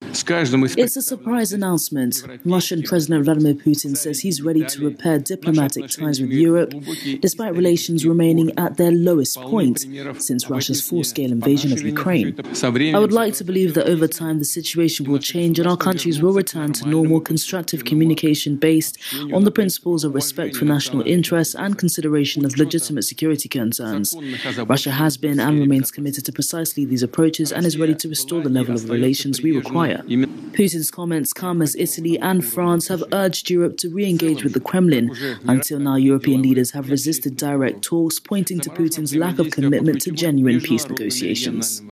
It's a surprise announcement. Russian President Vladimir Putin says he's ready to repair diplomatic ties with Europe, despite relations remaining at their lowest point since Russia's full-scale invasion of Ukraine. I would like to believe that over time the situation will change and our countries will return to normal, constructive communication based on the principles of respect for national interests and consideration of legitimate security concerns. Russia has been and remains committed to precisely these approaches and is ready to restore the level of relations we require. Putin's comments come as Italy and France have urged Europe to re-engage with the Kremlin. Until now, European leaders have resisted direct talks, pointing to Putin's lack of commitment to genuine peace negotiations.